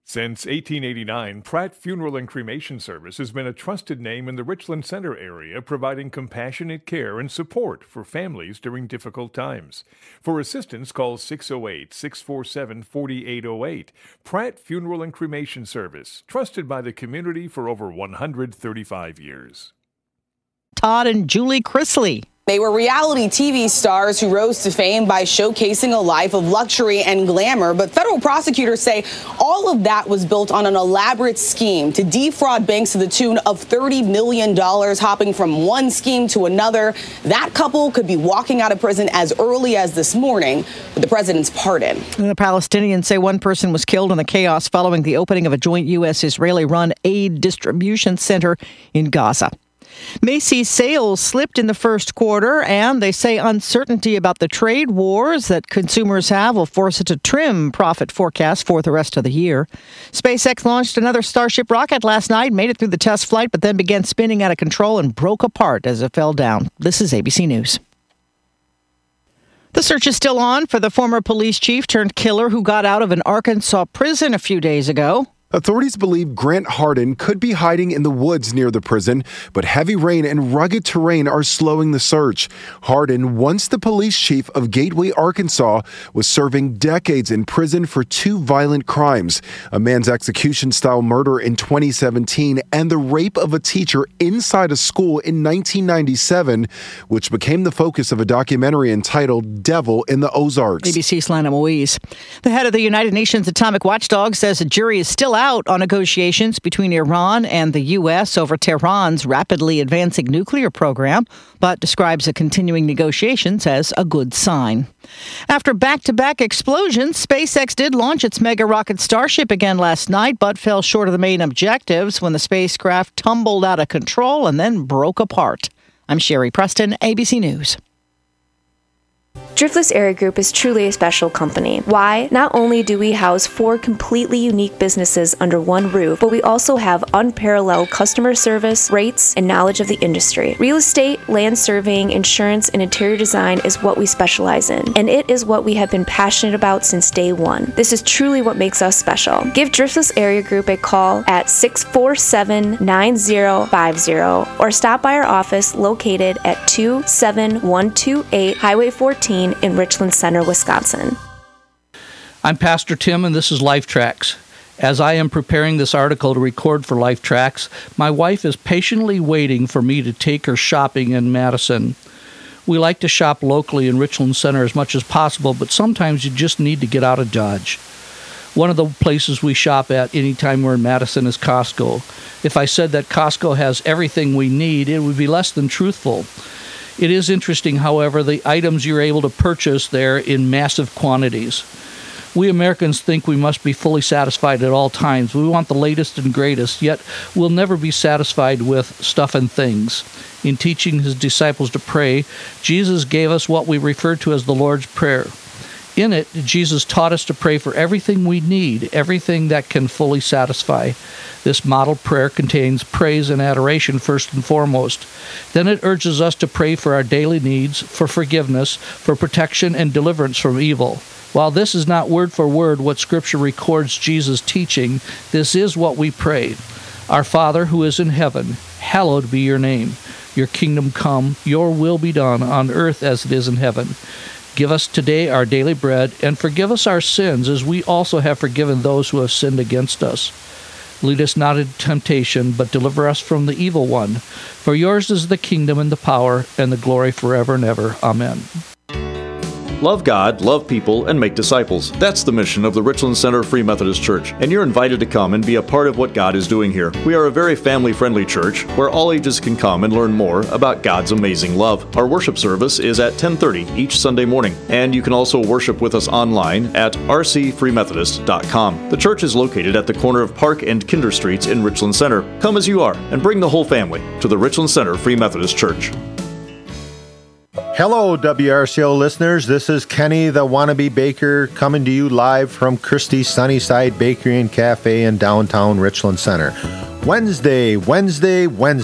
Since 1889, Pratt Funeral and Cremation Service has been a trusted name in the Richland Center area, providing compassionate care and support for families during difficult times. For assistance, call 608-647-4808. Pratt Funeral and Cremation Service, trusted by the community for over 135 years. Todd and Julie Chrisley. They were reality TV stars who rose to fame by showcasing a life of luxury and glamour, but federal prosecutors say all of that was built on an elaborate scheme to defraud banks to the tune of $30 million, hopping from one scheme to another. That couple could be walking out of prison as early as this morning with the president's pardon. The Palestinians say one person was killed in the chaos following the opening of a joint U.S.-Israeli-run aid distribution center in Gaza. Macy's sales slipped in the first quarter, and they say uncertainty about the trade wars that consumers have will force it to trim profit forecasts for the rest of the year. SpaceX launched another Starship rocket last night, made it through the test flight, but then began spinning out of control and broke apart as it fell down. This is ABC News. The search is still on for the former police chief turned killer who got out of an Arkansas prison a few days ago. Authorities believe Grant Hardin could be hiding in the woods near the prison, but heavy rain and rugged terrain are slowing the search. Hardin, once the police chief of Gateway, Arkansas, was serving decades in prison for 2 violent crimes, a man's execution-style murder in 2017 and the rape of a teacher inside a school in 1997, which became the focus of a documentary entitled Devil in the Ozarks. ABC's Lana Moise. The head of the United Nations Atomic Watchdog says a jury is still out on negotiations between Iran and the U.S. over Tehran's rapidly advancing nuclear program, but describes the continuing negotiations as a good sign. After back-to-back explosions, SpaceX did launch its mega rocket Starship again last night, but fell short of the main objectives when the spacecraft tumbled out of control and then broke apart. I'm Sherry Preston, ABC News. Driftless Area Group is truly a special company. Why? Not only do we house 4 completely unique businesses under one roof, but we also have unparalleled customer service, rates, and knowledge of the industry. Real estate, land surveying, insurance, and interior design is what we specialize in, and it is what we have been passionate about since day one. This is truly what makes us special. Give Driftless Area Group a call at 647-9050 or stop by our office located at 27128 Highway 14 in Richland Center, Wisconsin. I'm Pastor Tim, and this is Life Tracks. As I am preparing this article to record for Life Tracks, my wife is patiently waiting for me to take her shopping in Madison. We like to shop locally in Richland Center as much as possible, but sometimes you just need to get out of Dodge. One of the places we shop at anytime we're in Madison is Costco. If I said that Costco has everything we need, it would be less than truthful. It is interesting, however, the items you're able to purchase there in massive quantities. We Americans think we must be fully satisfied at all times. We want the latest and greatest, yet we'll never be satisfied with stuff and things. In teaching his disciples to pray, Jesus gave us what we refer to as the Lord's Prayer. In it, Jesus taught us to pray for everything we need, everything that can fully satisfy. This model prayer contains praise and adoration first and foremost. Then it urges us to pray for our daily needs, for forgiveness, for protection and deliverance from evil. While this is not word for word what Scripture records Jesus teaching, this is what we pray. Our Father who is in heaven, hallowed be your name. Your kingdom come, your will be done on earth as it is in heaven. Give us today our daily bread, and forgive us our sins, as we also have forgiven those who have sinned against us. Lead us not into temptation, but deliver us from the evil one. For yours is the kingdom and the power and the glory forever and ever. Amen. Love God, love people, and make disciples. That's the mission of the Richland Center Free Methodist Church, and you're invited to come and be a part of what God is doing here. We are a very family-friendly church where all ages can come and learn more about God's amazing love. Our worship service is at 10:30 each Sunday morning, and you can also worship with us online at rcfreemethodist.com. The church is located at the corner of Park and Kinder Streets in Richland Center. Come as you are, and bring the whole family to the Richland Center Free Methodist Church. Hello, WRCO listeners. This is Kenny, the wannabe baker, coming to you live from Christie's Sunnyside Bakery and Cafe in downtown Richland Center. Wednesday.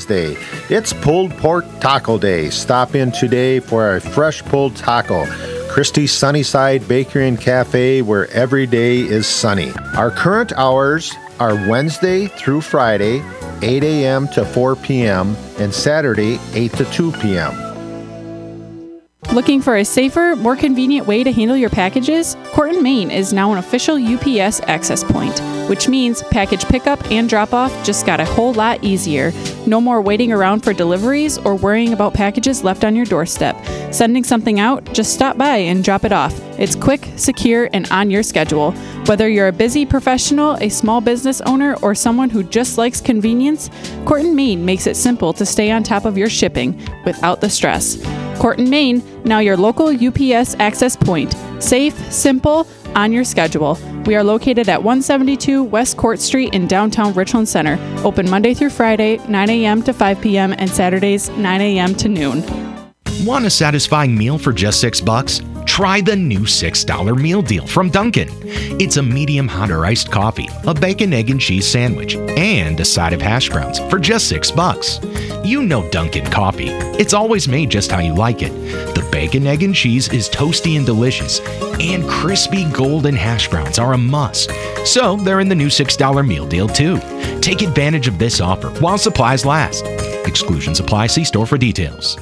It's Pulled Pork Taco Day. Stop in today for a fresh pulled taco. Christie's Sunnyside Bakery and Cafe, where every day is sunny. Our current hours are Wednesday through Friday, 8 a.m. to 4 p.m., and Saturday, 8 to 2 p.m. Looking for a safer, more convenient way to handle your packages? Corton, Maine is now an official UPS access point, which means package pickup and drop-off just got a whole lot easier. No more waiting around for deliveries or worrying about packages left on your doorstep. Sending something out? Just stop by and drop it off. It's quick, secure, and on your schedule. Whether you're a busy professional, a small business owner, or someone who just likes convenience, Corton, Maine makes it simple to stay on top of your shipping without the stress. Corton, Maine, now your local UPS access point. Safe, simple, on your schedule. We are located at 172 West Court Street in downtown Richland Center. Open Monday through Friday, 9 a.m. to 5 p.m. and Saturdays, 9 a.m. to noon. Want a satisfying meal for just $6? Try the new $6 meal deal from Dunkin'. It's a medium hot or iced coffee, a bacon, egg, and cheese sandwich, and a side of hash browns for just $6. You know Dunkin' coffee. It's always made just how you like it. The bacon, egg, and cheese is toasty and delicious, and crispy golden hash browns are a must. So they're in the new $6 meal deal too. Take advantage of this offer while supplies last. Exclusions apply. See store for details.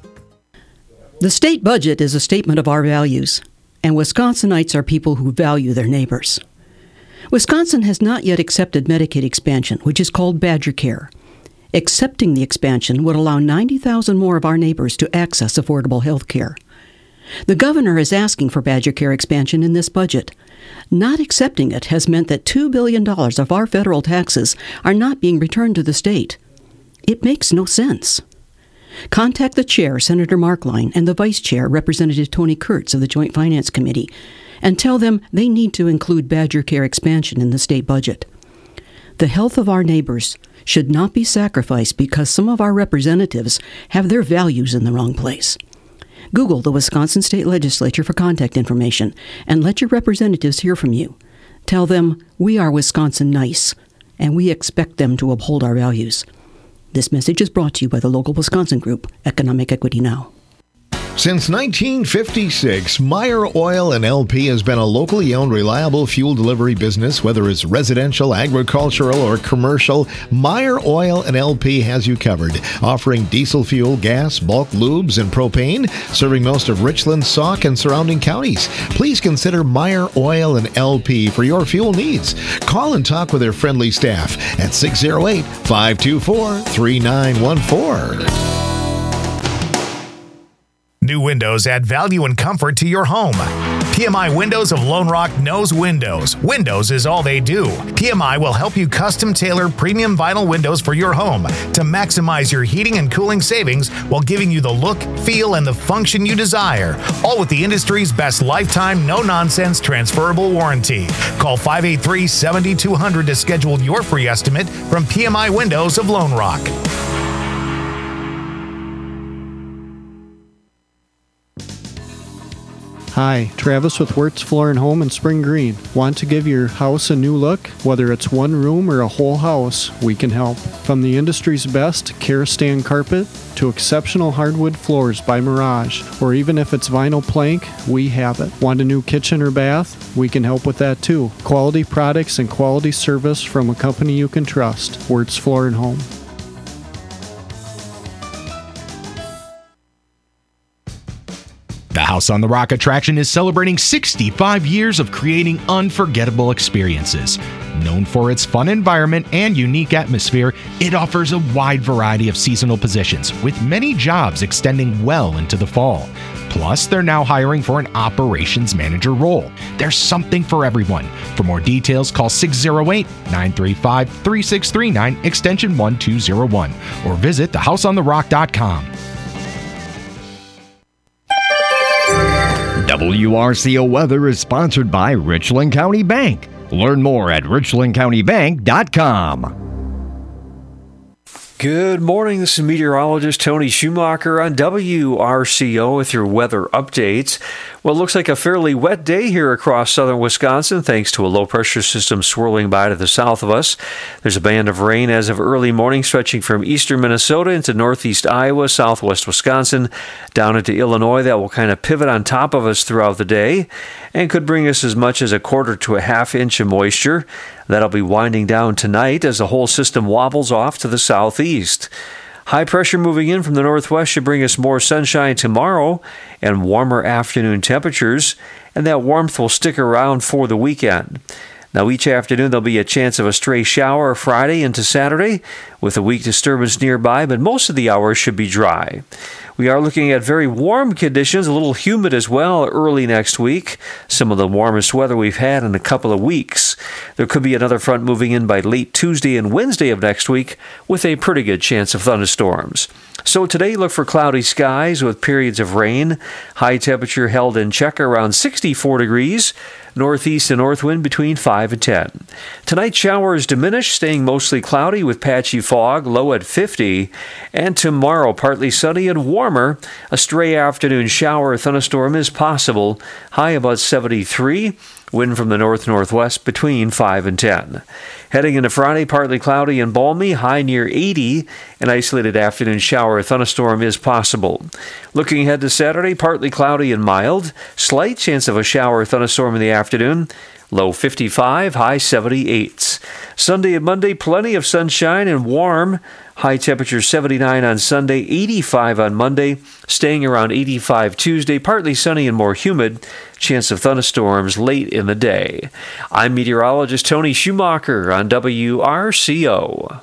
The state budget is a statement of our values, and Wisconsinites are people who value their neighbors. Wisconsin has not yet accepted Medicaid expansion, which is called Badger Care. Accepting the expansion would allow 90,000 more of our neighbors to access affordable health care. The governor is asking for Badger Care expansion in this budget. Not accepting it has meant that $2 billion of our federal taxes are not being returned to the state. It makes no sense. Contact the chair, Senator Mark Line, and the vice chair, Representative Tony Kurtz of the Joint Finance Committee, and tell them they need to include Badger Care expansion in the state budget. The health of our neighbors should not be sacrificed because some of our representatives have their values in the wrong place. Google the Wisconsin State Legislature for contact information and let your representatives hear from you. Tell them we are Wisconsin nice, and we expect them to uphold our values. This message is brought to you by the local Wisconsin group, Economic Equity Now. Since 1956, Meyer Oil & LP has been a locally owned, reliable fuel delivery business. Whether it's residential, agricultural, or commercial, Meyer Oil & LP has you covered. Offering diesel fuel, gas, bulk lubes, and propane, serving most of Richland, Sauk, and surrounding counties. Please consider Meyer Oil & LP for your fuel needs. Call and talk with their friendly staff at 608-524-3914. New windows add value and comfort to your home. PMI Windows of Lone Rock knows windows. Windows is all they do. PMI will help you custom tailor premium vinyl windows for your home to maximize your heating and cooling savings while giving you the look, feel, and the function you desire. All with the industry's best lifetime, no-nonsense, transferable warranty. Call 583-7200 to schedule your free estimate from PMI Windows of Lone Rock. Hi, Travis with Wirtz Floor and Home in Spring Green. Want to give your house a new look? Whether it's one room or a whole house, we can help. From the industry's best Karastan carpet to exceptional hardwood floors by Mirage, or even if it's vinyl plank, we have it. Want a new kitchen or bath? We can help with that too. Quality products and quality service from a company you can trust. Wirtz Floor and Home. The House on the Rock attraction is celebrating 65 years of creating unforgettable experiences. Known for its fun environment and unique atmosphere, it offers a wide variety of seasonal positions, with many jobs extending well into the fall. Plus, they're now hiring for an operations manager role. There's something for everyone. For more details, call 608-935-3639, extension 1201, or visit thehouseontherock.com. WRCO Weather is sponsored by Richland County Bank. Learn more at richlandcountybank.com. Good morning, this is meteorologist Tony Schumacher on WRCO with your weather updates. Well, it looks like a fairly wet day here across southern Wisconsin, thanks to a low-pressure system swirling by to the south of us. There's a band of rain as of early morning stretching from eastern Minnesota into northeast Iowa, southwest Wisconsin, down into Illinois. That will kind of pivot on top of us throughout the day and could bring us as much as a quarter to a half inch of moisture. That'll be winding down tonight as the whole system wobbles off to the southeast. High pressure moving in from the northwest should bring us more sunshine tomorrow and warmer afternoon temperatures, and that warmth will stick around for the weekend. Now, each afternoon there'll be a chance of a stray shower Friday into Saturday with a weak disturbance nearby, but most of the hours should be dry. We are looking at very warm conditions, a little humid as well early next week. Some of the warmest weather we've had in a couple of weeks. There could be another front moving in by late Tuesday and Wednesday of next week with a pretty good chance of thunderstorms. So today, look for cloudy skies with periods of rain. High temperature held in check around 64 degrees. Northeast and north wind between 5 and 10. Tonight, showers diminish, staying mostly cloudy with patchy fog, low at 50. And tomorrow, partly sunny and warmer. A stray afternoon shower or thunderstorm is possible, high about 73. Wind from the north-northwest between 5 and 10. Heading into Friday, partly cloudy and balmy, high near 80. An isolated afternoon shower or thunderstorm is possible. Looking ahead to Saturday, partly cloudy and mild. Slight chance of a shower or thunderstorm in the afternoon. Low 55, high 78. Sunday and Monday, plenty of sunshine and warm. High temperature 79 on Sunday, 85 on Monday, staying around 85 Tuesday, partly sunny and more humid. Chance of thunderstorms late in the day. I'm meteorologist Tony Schumacher on WRCO.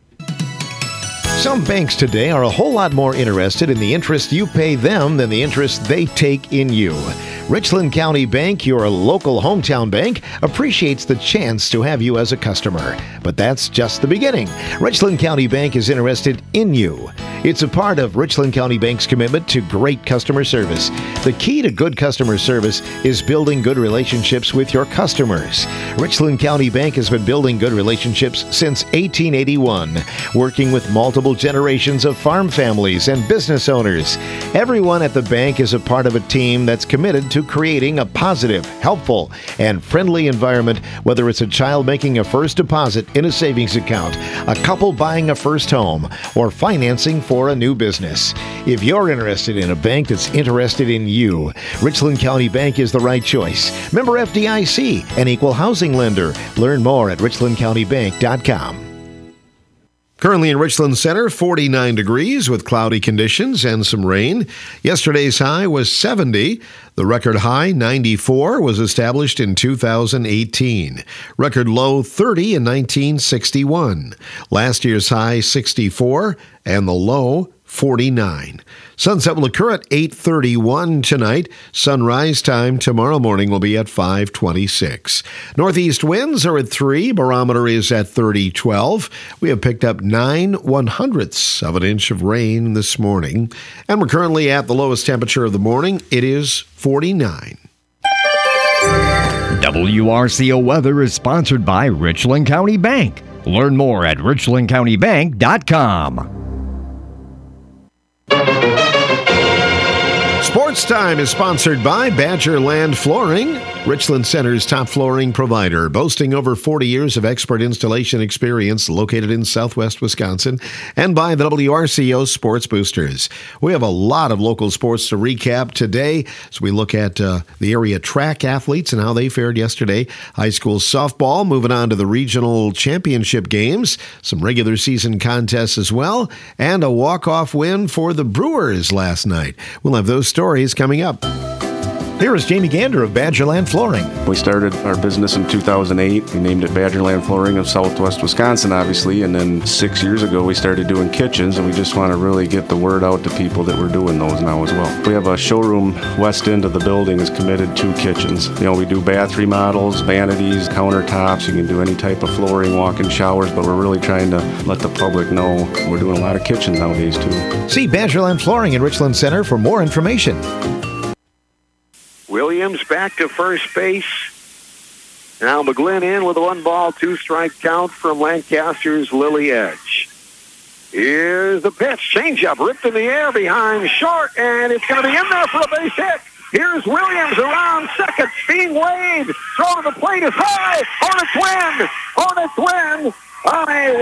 Some banks today are a whole lot more interested in the interest you pay them than the interest they take in you. Richland County Bank, your local hometown bank, appreciates the chance to have you as a customer. But that's just the beginning. Richland County Bank is interested in you. It's a part of Richland County Bank's commitment to great customer service. The key to good customer service is building good relationships with your customers. Richland County Bank has been building good relationships since 1881, working with multiple generations of farm families and business owners. Everyone at the bank is a part of a team that's committed to creating a positive, helpful, and friendly environment, whether it's a child making a first deposit in a savings account, a couple buying a first home, or financing for a new business. If you're interested in a bank that's interested in you, Richland County Bank is the right choice. Member FDIC, an equal housing lender. Learn more at richlandcountybank.com. Currently in Richland Center, 49 degrees with cloudy conditions and some rain. Yesterday's high was 70. The record high, 94, was established in 2018. Record low, 30 in 1961. Last year's high, 64, and the low, 49. Sunset will occur at 8:31 tonight. Sunrise time tomorrow morning will be at 5:26. Northeast winds are at 3. Barometer is at 30.12. We have picked up 9/100ths of an inch of rain this morning. And we're currently at the lowest temperature of the morning. It is 49. WRCO weather is sponsored by Richland County Bank. Learn more at richlandcountybank.com. Sports Time is sponsored by Badgerland Flooring, Richland Center's top flooring provider, boasting over 40 years of expert installation experience, located in southwest Wisconsin, and by the WRCO Sports Boosters. We have a lot of local sports to recap today, so we look at the area track athletes and how they fared yesterday. High school softball moving on to the regional championship games, some regular season contests as well, and a walk-off win for the Brewers last night. We'll have those stories coming up. Here is Jamie Gander of Badgerland Flooring. We started our business in 2008. We named it Badgerland Flooring of Southwest Wisconsin, obviously, and then 6 years ago we started doing kitchens, and we just want to really get the word out to people that we're doing those now as well. We have a showroom west end of the building is committed to kitchens. You know, we do bath remodels, vanities, countertops. You can do any type of flooring, walk-in showers, but we're really trying to let the public know we're doing a lot of kitchens nowadays too. See Badgerland Flooring in Richland Center for more information. Williams back to first base. Now McGlynn in with a 1-ball, 2-strike count from Lancaster's Lily Edge. Here's the pitch. Changeup ripped in the air behind short, and it's going to be in there for a base hit. Here's Williams around second. Steve Wade throwing the plate is high. Hornets win on a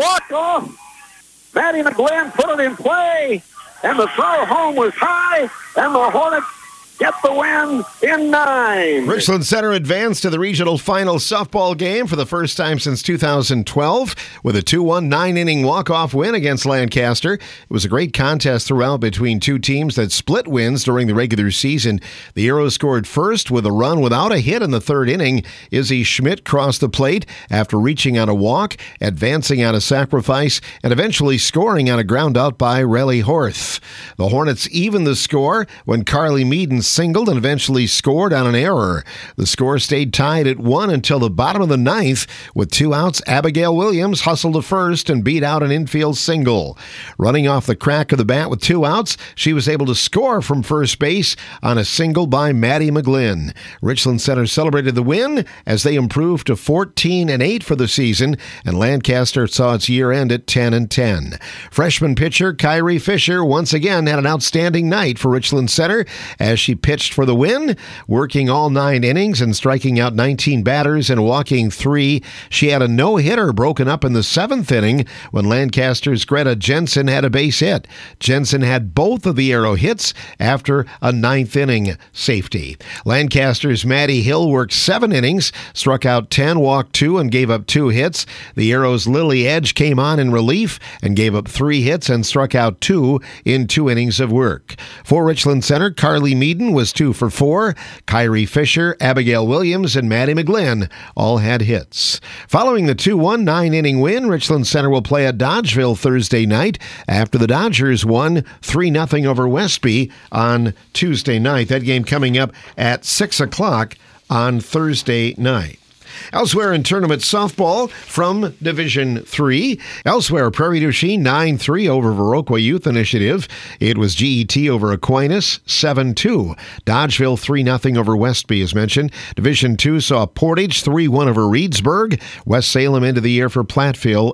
walk-off. Maddie McGlynn put it in play, and the throw home was high, and the Hornets get the win in 9. Richland Center advanced to the regional final softball game for the first time since 2012 with a 2-1 9-inning walk-off win against Lancaster. It was a great contest throughout between two teams that split wins during the regular season. The Arrows scored first with a run without a hit in the third inning. Izzy Schmidt crossed the plate after reaching on a walk, advancing on a sacrifice, and eventually scoring on a ground out by Relly Horth. The Hornets evened the score when Carly Meaden singled and eventually scored on an error. The score stayed tied at 1 until the bottom of the 9th. With 2 outs, Abigail Williams hustled to first and beat out an infield single. Running off the crack of the bat with 2 outs, she was able to score from first base on a single by Maddie McGlynn. Richland Center celebrated the win as they improved to 14-8 for the season, and Lancaster saw its year end at 10-10. Freshman pitcher Kyrie Fisher once again had an outstanding night for Richland Center as she pitched for the win, working all 9 innings and striking out 19 batters and walking 3. She had a no-hitter broken up in the 7th inning when Lancaster's Greta Jensen had a base hit. Jensen had both of the Arrow hits after a 9th inning safety. Lancaster's Maddie Hill worked 7 innings, struck out 10, walked 2, and gave up 2 hits. The Arrows' Lily Edge came on in relief and gave up 3 hits and struck out 2 in 2 innings of work. For Richland Center, Carly Meaden was 2 for 4. Kyrie Fisher, Abigail Williams, and Maddie McGlynn all had hits. Following the 2-1 9-inning win, Richland Center will play at Dodgeville Thursday night after the Dodgers won 3-0 over Westby on Tuesday night. That game coming up at 6 o'clock on Thursday night. Elsewhere in tournament softball from Division 3. Elsewhere, Prairie du Chien 9-3 over Viroqua Youth Initiative. It was GET over Aquinas 7-2. Dodgeville 3-0 over Westby, as mentioned. Division 2 saw Portage 3-1 over Reedsburg. West Salem into the year for Platteville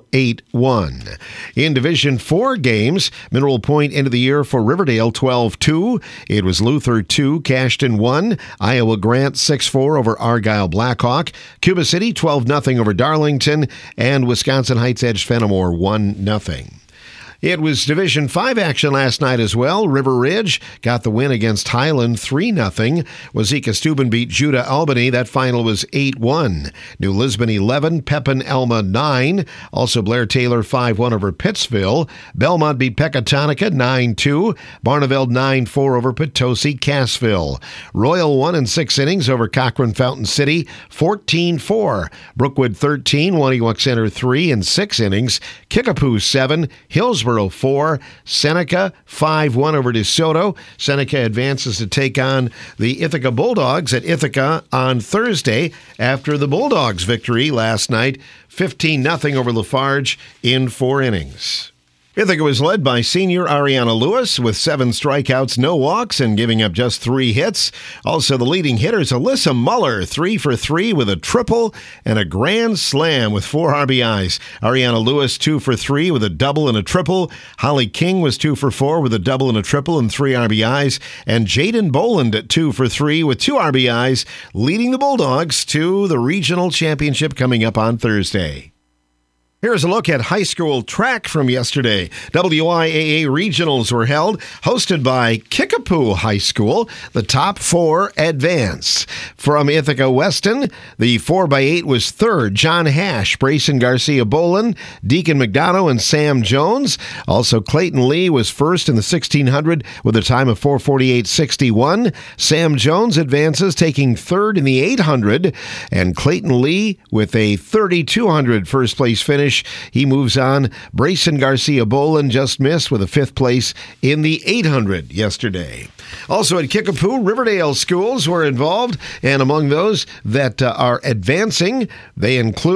8-1. In Division 4 games, Mineral Point into the year for Riverdale 12-2. It was Luther 2, Cashton 1. Iowa Grant 6-4 over Argyle Blackhawk. Cuba City 12-0 over Darlington, and Wisconsin Heights edged Fenimore 1-0. It was Division 5 action last night as well. River Ridge got the win against Highland 3-0. Wazeeka Steuben beat Judah Albany. That final was 8-1. New Lisbon 11, Pepin Elma 9. Also Blair Taylor 5-1 over Pittsville. Belmont beat Pecatonica 9-2. Barneveld 9-4 over Potosi Cassville. Royal won in 6 innings over Cochrane Fountain City 14-4. Brookwood 13, Waniwak Center 3 in 6 innings. Kickapoo 7, Hillsborough 4, Seneca 5-1 over DeSoto. Seneca advances to take on the Ithaca Bulldogs at Ithaca on Thursday after the Bulldogs' victory last night, 15-0 over Lafarge in 4 innings. Ithaca was led by senior Ariana Lewis with 7 strikeouts, no walks, and giving up just 3 hits. Also, the leading hitters, Alyssa Muller, 3 for 3 with a triple and a grand slam with 4 RBIs. Ariana Lewis, 2 for 3 with a double and a triple. Holly King was 2 for 4 with a double and a triple and 3 RBIs. And Jaden Boland, 2 for 3 with 2 RBIs, leading the Bulldogs to the regional championship coming up on Thursday. Here's a look at high school track from yesterday. WIAA regionals were held, hosted by Kickapoo High School. The top 4 advanced. From Ithaca Weston, the 4x8 was 3rd. John Hash, Brayson Garcia Boland, Deacon McDonough, and Sam Jones. Also, Clayton Lee was 1st in the 1600 with a time of 4:48.61. Sam Jones advances, taking 3rd in the 800. And Clayton Lee with a 3200 first place finish. He moves on. Brayson Garcia Boland just missed with a 5th place in the 800 yesterday. Also at Kickapoo, Riverdale schools were involved, and among those that are advancing, they include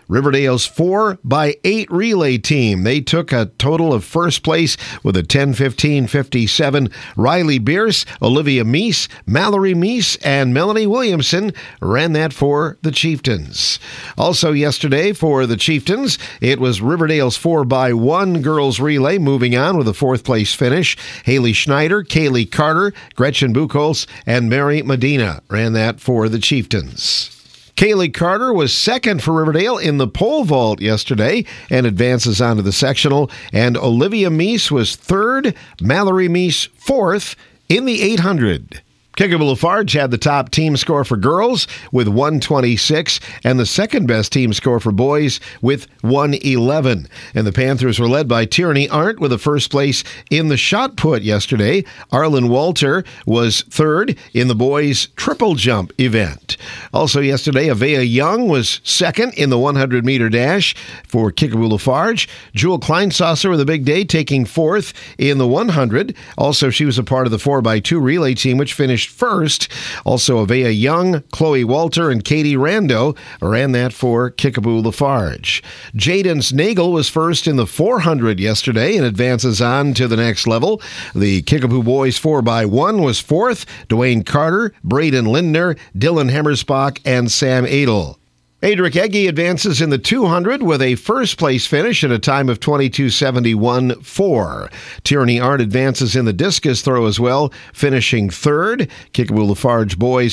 Riverdale's 4x8 relay team. They took a total of first place with a 10:15:57. Riley Bierce, Olivia Meese, Mallory Meese, and Melanie Williamson ran that for the Chieftains. Also yesterday for the Chieftains, it was Riverdale's 4x1 girls relay moving on with a fourth place finish. Haley Schneider, Kaylee Carter, Gretchen Buchholz, and Mary Medina ran that for the Chieftains. Kaylee Carter was second for Riverdale in the pole vault yesterday and advances on to the sectional. And Olivia Meese was third, Mallory Meese fourth in the 800. Kickapoo Lafarge had the top team score for girls with 126 and the second best team score for boys with 111. And the Panthers were led by Tierney Arndt with a first place in the shot put yesterday. Arlen Walter was third in the boys triple jump event. Also yesterday, Avea Young was second in the 100-meter dash for Kickapoo Lafarge. Jewel Kleinsasser with a big day, taking fourth in the 100. Also, she was a part of the 4x2 relay team, which finished first. Also, Avea Young, Chloe Walter, and Katie Rando ran that for Kickapoo Lafarge. Jadence Nagel was first in the 400 yesterday and advances on to the next level. The Kickapoo boys 4x1 was fourth. Dwayne Carter, Braden Lindner, Dylan Hemmersbach, and Sam Adel. Adric Egge advances in the 200 with a first-place finish at a time of 22:71.4. Tierney Arndt advances in the discus throw as well, finishing third. Kickapoo Lafarge boys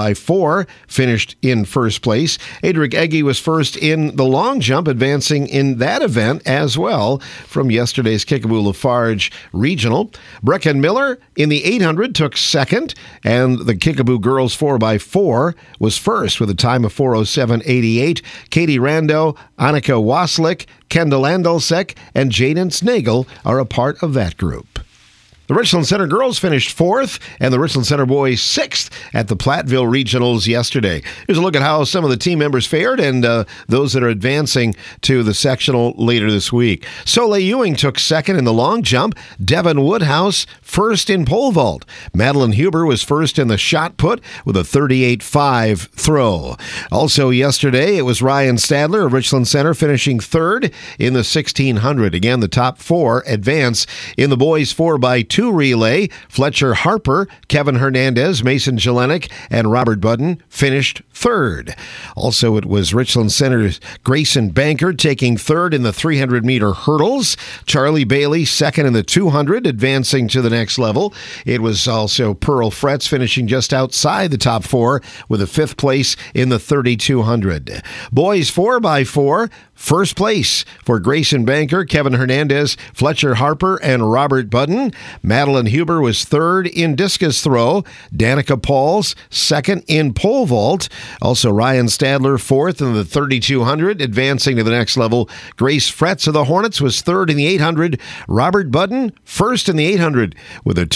4x4 finished in first place. Adric Egge was first in the long jump, advancing in that event as well from yesterday's Kickapoo Lafarge Regional. Brecken Miller in the 800 took second, and the Kickapoo girls 4x4 was first with a time of 4:07.88. Katie Rando, Annika Waslick, Kendall Andolsek, and Jadence Nagel are a part of that group. The Richland Center girls finished fourth, and the Richland Center boys sixth at the Platteville Regionals yesterday. Here's a look at how some of the team members fared and those that are advancing to the sectional later this week. Soleil Ewing took second in the long jump. Devin Woodhouse first in pole vault. Madeline Huber was first in the shot put with a 38.5 throw. Also yesterday, it was Ryan Stadler of Richland Center finishing third in the 1600. Again, the top four advance in the boys 4x2 relay. Fletcher Harper, Kevin Hernandez, Mason Jelenik, and Robert Budden finished third. Also, it was Richland Center's Grayson Banker taking third in the 300-meter hurdles. Charlie Bailey second in the 200, advancing to the next level. It was also Pearl Fretz finishing just outside the top four with a fifth place in the 3200. Boys 4x4, first place for Grayson Banker, Kevin Hernandez, Fletcher Harper, and Robert Budden. Madeline Huber was third in discus throw. Danica Pauls second in pole vault. Also Ryan Stadler fourth in the 3200, advancing to the next level. Grace Fretz of the Hornets was third in the 800. Robert Budden first in the 800 with a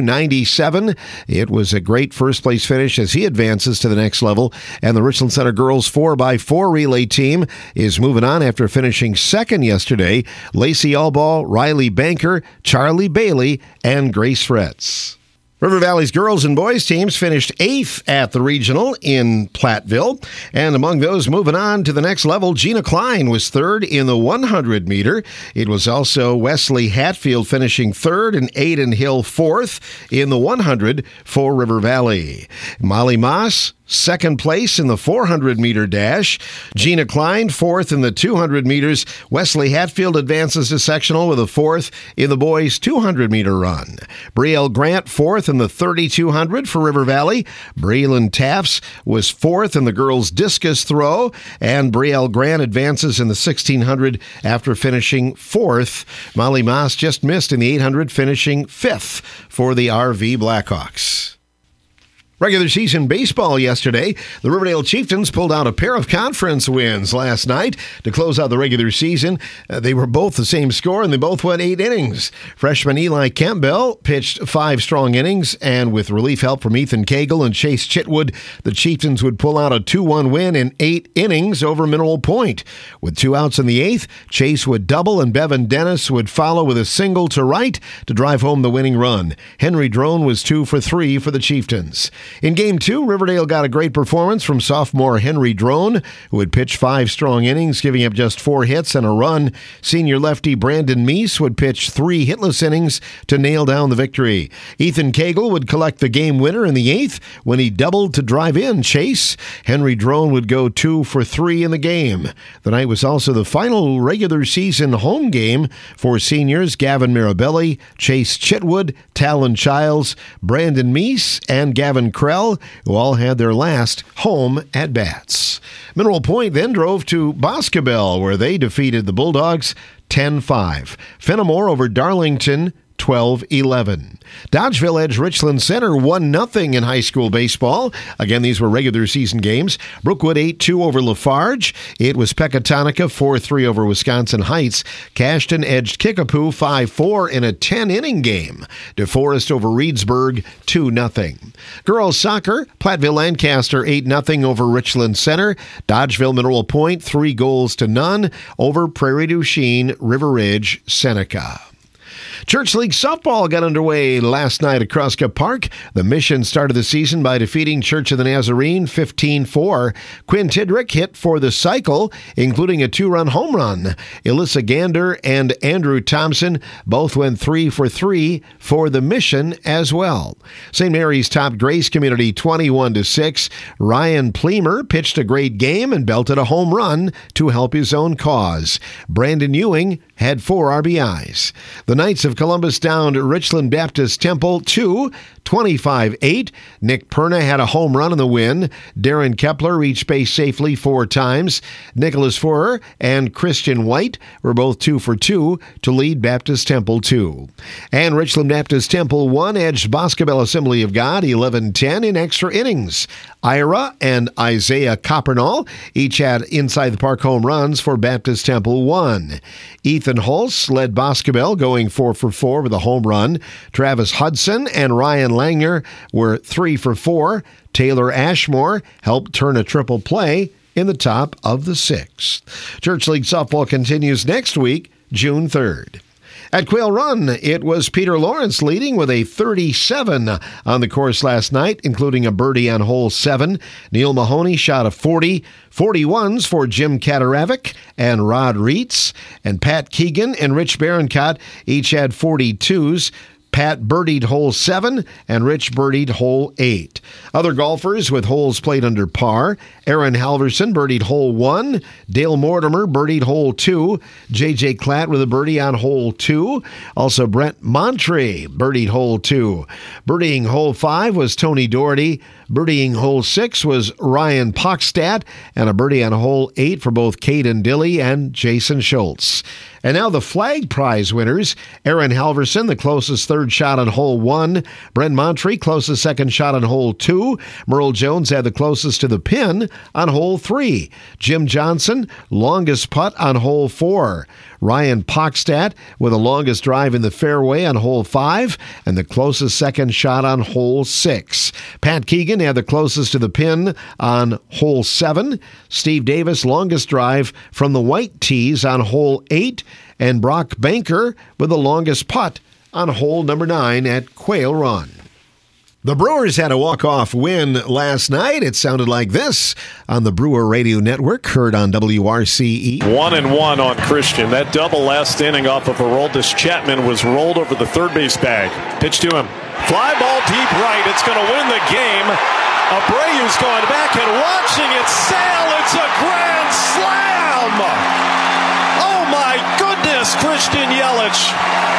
2:02.97. It was a great first place finish as he advances to the next level. And the Richland Center girls 4x4 relay team is moving on after finishing second yesterday. Lacey Allball, Riley Banker, Charlie Bailey, and Grace Fretz. River Valley's girls and boys teams finished eighth at the regional in Platteville. And among those moving on to the next level, Gina Klein was third in the 100-meter. It was also Wesley Hatfield finishing third and Aiden Hill fourth in the 100 for River Valley. Molly Moss second place in the 400-meter dash. Gina Klein fourth in the 200 meters. Wesley Hatfield advances to sectional with a fourth in the boys' 200-meter run. Brielle Grant fourth in the 3200 for River Valley. Braylon Taffs was fourth in the girls' discus throw, and Brielle Grant advances in the 1600 after finishing fourth. Molly Moss just missed in the 800, finishing fifth for the RV Blackhawks. Regular season baseball yesterday. The Riverdale Chieftains pulled out a pair of conference wins last night to close out the regular season. They were both the same score, and they both went 8 innings. Freshman Eli Campbell pitched 5 strong innings, and with relief help from Ethan Cagle and Chase Chitwood, the Chieftains would pull out a 2-1 win in 8 innings over Mineral Point. With 2 outs in the 8th, Chase would double, and Bevan Dennis would follow with a single to right to drive home the winning run. Henry Drone was 2 for 3 for the Chieftains. In Game 2, Riverdale got a great performance from sophomore Henry Drone, who had pitched 5 strong innings, giving up just 4 hits and a run. Senior lefty Brandon Meese would pitch 3 hitless innings to nail down the victory. Ethan Cagle would collect the game winner in the 8th when he doubled to drive in Chase. Henry Drone would go 2 for 3 in the game. The night was also the final regular season home game for seniors Gavin Mirabelli, Chase Chitwood, Talon Childs, Brandon Meese, and Gavin Krell, who all had their last home at-bats. Mineral Point then drove to Boscobel, where they defeated the Bulldogs 10-5. Fenimore over Darlington 12-11. Dodgeville edged Richland Center 1-0 in high school baseball. Again, these were regular season games. Brookwood 8-2 over Lafarge. It was Pecatonica 4-3 over Wisconsin Heights. Cashton edged Kickapoo 5-4 in a 10-inning game. DeForest over Reedsburg 2-0. Girls soccer, Platteville Lancaster 8-0 over Richland Center. Dodgeville Mineral Point 3-0 over Prairie du Chien, River Ridge, Seneca. Church League softball got underway last night at Kruska Park. The Mission started the season by defeating Church of the Nazarene 15-4. Quinn Tidrick hit for the cycle, including a 2-run home run. Alyssa Gander and Andrew Thompson both went 3 for 3 for the Mission as well. St. Mary's topped Grace Community 21-6. Ryan Pleamer pitched a great game and belted a home run to help his own cause. Brandon Ewing had 4 RBIs. The Knights of Columbus downed Richland Baptist Temple 25-8. Nick Perna had a home run in the win. Darren Kepler reached base safely 4 times. Nicholas Forer and Christian White were both 2 for 2 to lead Baptist Temple 2. And Richland Baptist Temple 1 edged Boscobel Assembly of God 11-10 in extra innings. Ira and Isaiah Coppernall each had inside the park home runs for Baptist Temple 1. Ethan Hulse led Boscobel, going 4 for 4 with a home run. Travis Hudson and Ryan Langner were 3 for 4. Taylor Ashmore helped turn a triple play in the top of the 6th. Church League softball continues next week, June 3rd. At Quail Run, it was Peter Lawrence leading with a 37 on the course last night, including a birdie on hole 7. Neil Mahoney shot a 40. 41s for Jim Kataravic and Rod Reitz. And Pat Keegan and Rich Barancott each had 42s. Pat birdied hole 7 and Rich birdied hole 8. Other golfers with holes played under par: Aaron Halverson birdied hole 1. Dale Mortimer birdied hole 2. J.J. Klatt with a birdie on hole 2. Also Brent Montre birdied hole 2. Birdieing hole 5 was Tony Doherty. Birdieing hole 6 was Ryan Pockstadt, and a birdie on hole 8 for both Caden Dilley and Jason Schultz. And now the flag prize winners: Aaron Halverson, the closest third shot on hole 1. Brent Montre, closest second shot on hole 2. Merle Jones had the closest to the pin on hole 3. Jim Johnson, longest putt on hole 4. Ryan Pockstadt with the longest drive in the fairway on hole 5 and the closest second shot on hole 6. Pat Keegan had the closest to the pin on hole 7. Steve Davis, longest drive from the white tees on hole 8. And Brock Banker with the longest putt on hole number 9 at Quail Run. The Brewers had a walk-off win last night. It sounded like this on the Brewer Radio Network, heard on WRCE. 1-1 on Christian. That double last inning off of Aroldis Chapman was rolled over the third base bag. Pitch to him. Fly ball deep right. It's going to win the game. Abreu's going back and watching it sail. It's a grand slam. Oh my goodness, Christian Yelich.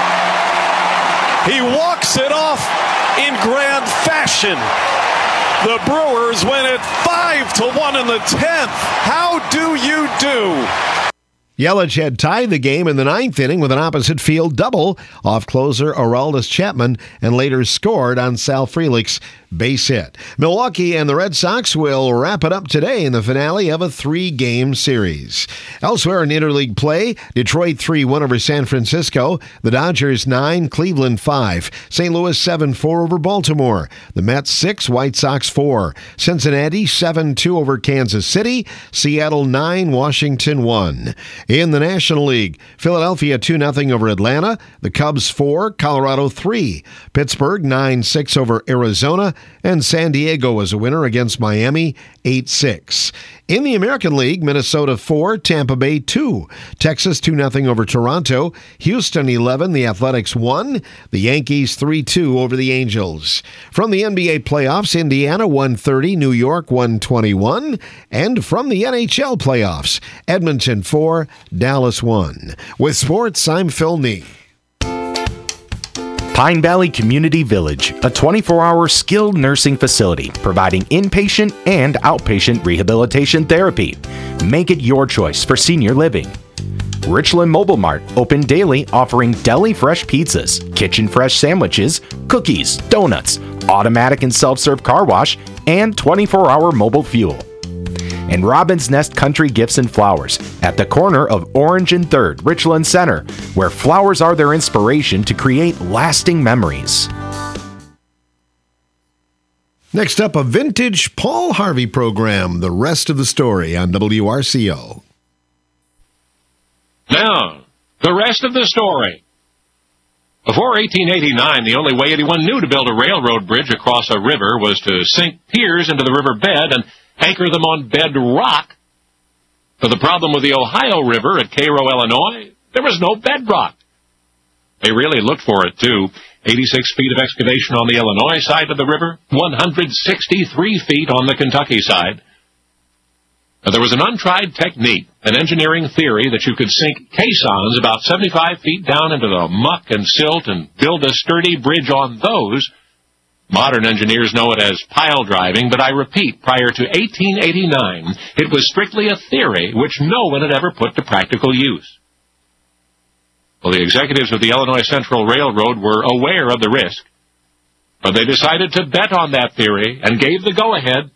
He walks it off in grand fashion. The Brewers win it 5-1 in the 10th. How do you do? Yelich had tied the game in the 9th inning with an opposite field double off closer Aroldis Chapman and later scored on Sal Frelick's base hit. Milwaukee and the Red Sox will wrap it up today in the finale of a 3-game series. Elsewhere in interleague play, Detroit 3-1 over San Francisco. The Dodgers 9, Cleveland 5. St. Louis 7-4 over Baltimore. The Mets 6, White Sox 4. Cincinnati 7-2 over Kansas City. Seattle 9, Washington 1. In the National League, Philadelphia 2-0 over Atlanta. The Cubs 4, Colorado 3. Pittsburgh 9-6 over Arizona. And San Diego was a winner against Miami 8-6. In the American League, Minnesota 4, Tampa Bay 2. Texas 2-0 over Toronto. Houston 11, the Athletics 1. The Yankees 3-2 over the Angels. From the NBA playoffs, Indiana 130, New York 121. And from the NHL playoffs, Edmonton 4, Dallas 1. With sports, I'm Phil Nee. Pine Valley Community Village, a 24-hour skilled nursing facility providing inpatient and outpatient rehabilitation therapy. Make it your choice for senior living. Richland Mobile Mart, open daily, offering deli fresh pizzas, kitchen fresh sandwiches, cookies, donuts, automatic and self-serve car wash, and 24-hour mobile fuel. And Robin's Nest Country Gifts and Flowers at the corner of Orange and 3rd, Richland Center, where flowers are their inspiration to create lasting memories. Next up, a vintage Paul Harvey program, The Rest of the Story on WRCO. Now, the rest of the story. Before 1889, the only way anyone knew to build a railroad bridge across a river was to sink piers into the river bed and anchor them on bedrock. For the problem with the Ohio River at Cairo, Illinois, there was no bedrock. They really looked for it, too. 86 feet of excavation on the Illinois side of the river, 163 feet on the Kentucky side. Now, there was an untried technique, an engineering theory that you could sink caissons about 75 feet down into the muck and silt and build a sturdy bridge on those. Modern engineers know it as pile driving, but I repeat, prior to 1889, it was strictly a theory which no one had ever put to practical use. Well, the executives of the Illinois Central Railroad were aware of the risk, but they decided to bet on that theory and gave the go-ahead.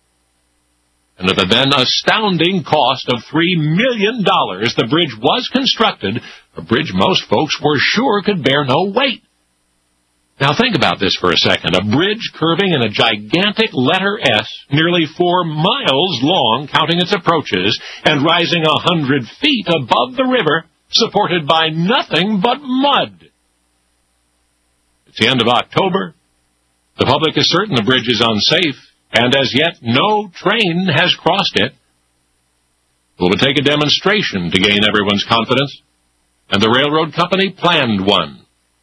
And at the then astounding cost of $3 million, the bridge was constructed, a bridge most folks were sure could bear no weight. Now think about this for a second. A bridge curving in a gigantic letter S, nearly 4 miles long, counting its approaches, and rising 100 feet above the river, supported by nothing but mud. It's the end of October. The public is certain the bridge is unsafe, and as yet no train has crossed it. It would take a demonstration to gain everyone's confidence, and the railroad company planned one.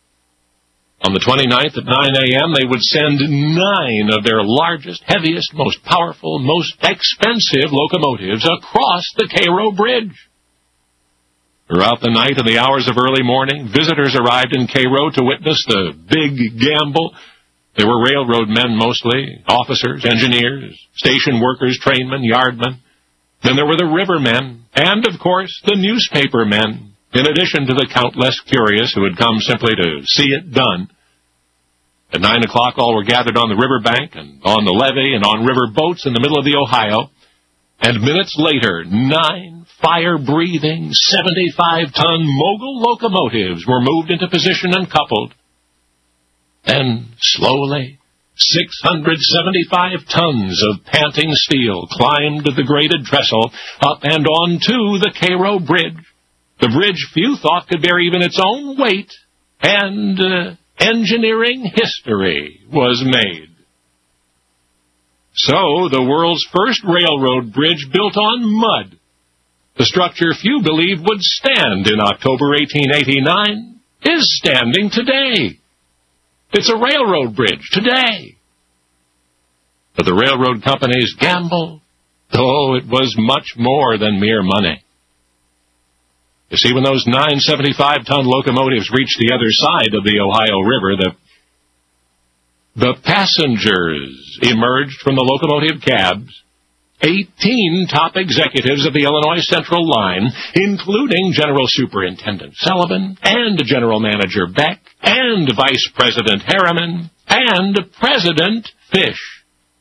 On the 29th at 9 a.m., they would send 9 of their largest, heaviest, most powerful, most expensive locomotives across the Cairo Bridge. Throughout the night and the hours of early morning, visitors arrived in Cairo to witness the big gamble. They were railroad men mostly, officers, engineers, station workers, trainmen, yardmen. Then there were the rivermen, and, of course, the newspaper men, in addition to the countless curious who had come simply to see it done. At 9 o'clock, all were gathered on the riverbank and on the levee and on river boats in the middle of the Ohio. And minutes later, 9 fire-breathing, 75-ton Mogul locomotives were moved into position and coupled. Then, slowly, 675 tons of panting steel climbed the graded trestle up and onto the Cairo Bridge. The bridge few thought could bear even its own weight, and engineering history was made. So, the world's first railroad bridge built on mud. The structure few believed would stand in October 1889 is standing today. It's a railroad bridge today. But the railroad company's gamble, oh, it was much more than mere money. You see, when those 9 75-ton locomotives reached the other side of the Ohio River, the passengers emerged from the locomotive cabs. 18 top executives of the Illinois Central line, including General Superintendent Sullivan and General Manager Beck and Vice President Harriman and President Fish.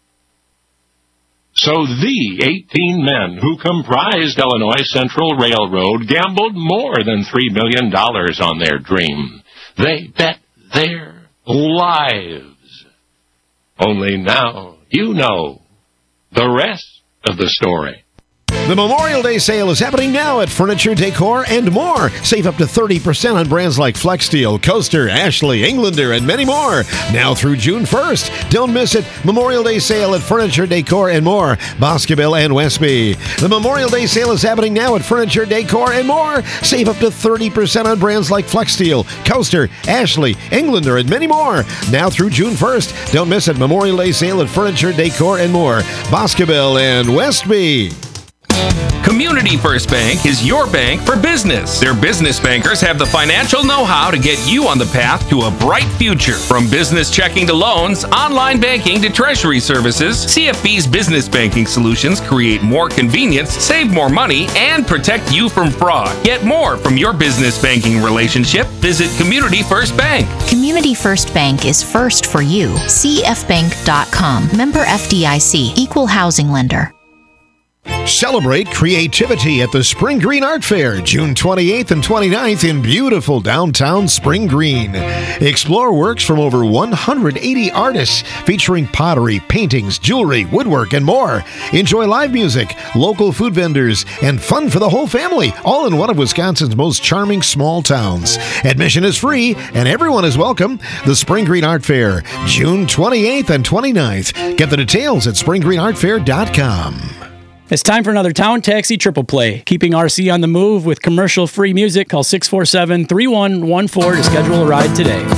So the 18 men who comprised Illinois Central Railroad gambled more than $3 million on their dream. They bet their lives. Only now you know the rest of the story. The Memorial Day sale is happening now at Furniture, Decor, and more. Save up to 30% on brands like FlexSteel, Coaster, Ashley, Englander, and many more. Now through June 1st. Don't miss it. Memorial Day sale at Furniture, Decor, and more. Boscoville and Westby. The Memorial Day sale is happening now at Furniture, Decor, and more. Save up to 30% on brands like FlexSteel, Coaster, Ashley, Englander, and many more. Now through June 1st. Don't miss it. Memorial Day sale at Furniture, Decor, and more. Boscoville and Westby. Community First Bank is your bank for business. Their business bankers have the financial know-how to get you on the path to a bright future. From business checking to loans, online banking to treasury services, CFB's business banking solutions create more convenience, save more money, and protect you from fraud. Get more from your business banking relationship. Visit Community First Bank. Community First Bank is first for you. CFBank.com. Member FDIC. Equal housing lender. Celebrate creativity at the Spring Green Art Fair, June 28th and 29th in beautiful downtown Spring Green. Explore works from over 180 artists featuring pottery, paintings, jewelry, woodwork, and more. Enjoy live music, local food vendors, and fun for the whole family, all in one of Wisconsin's most charming small towns. Admission is free and everyone is welcome. The Spring Green Art Fair, June 28th and 29th. Get the details at springgreenartfair.com. It's time for another Town Taxi Triple Play. Keeping RC on the move with commercial-free music. Call 647-3114 to schedule a ride today.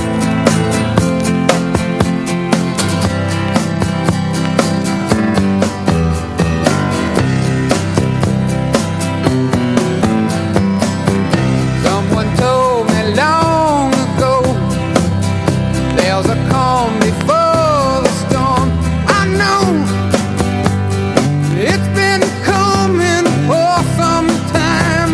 Someone told me long ago there's a calm before the storm. I know it's been coming for some time.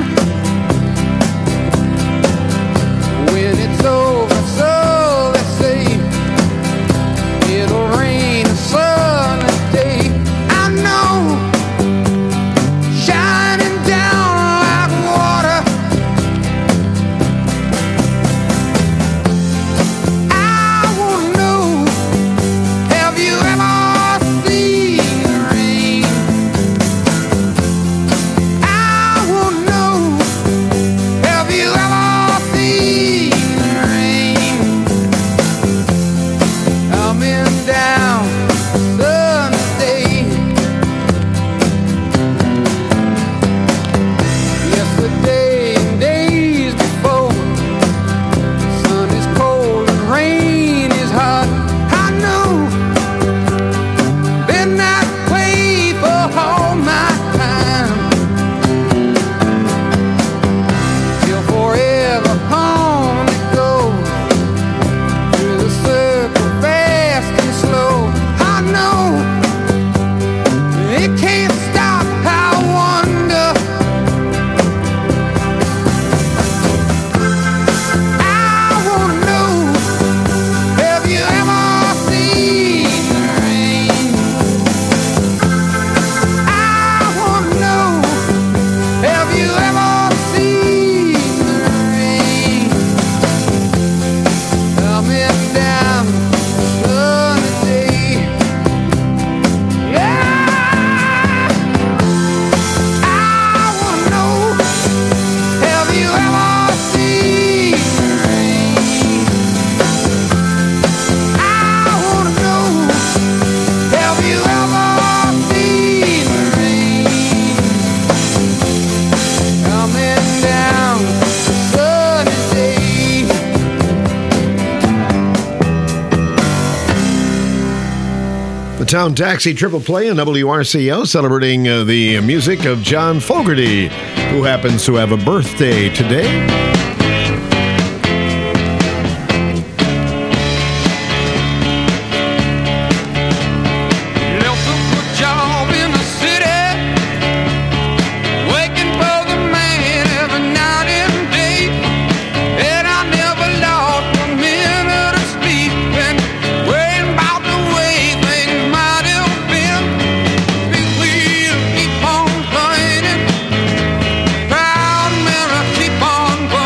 When it's over, so they say it'll rain a sunny day. I know, shining down like water. I wanna know, have you ever seen the rain? I wanna know, have you ever seen the rain? Coming down Sunday. Yesterday and days before, sun is cold and rain is hot. I know, been that way for all my time. Till forever on it goes, through the circle fast and slow. I know, it can't stop. I wonder, I wanna know, have you ever seen the rain? I wanna know, have you ever seen the rain? Coming down sunny day. Yeah, I wanna know, have you ever seen the rain? I wanna know, have you ever seen the rain? Coming down sunny day. The Town Taxi Triple Play in WRCO celebrating the music of John Fogerty, who happens to have a birthday today. Left a good job in the city, waking for the man every night and day. And I never lost a minute of sleep and worrying about the way things might have been. Big wheels keep on turning, proud mirror keep on